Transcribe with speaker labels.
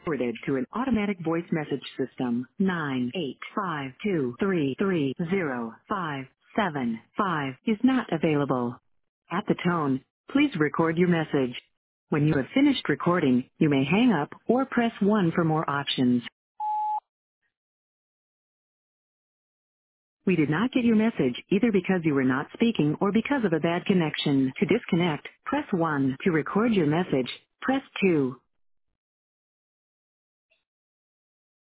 Speaker 1: forwarded to an automatic voice message system. 98523305575 is not available. At the tone, please record your message. When you have finished recording, you may hang up or press 1 for more options. We did not get your message either because you were not speaking or because of a bad connection. To disconnect, press 1. To record your message, press 2.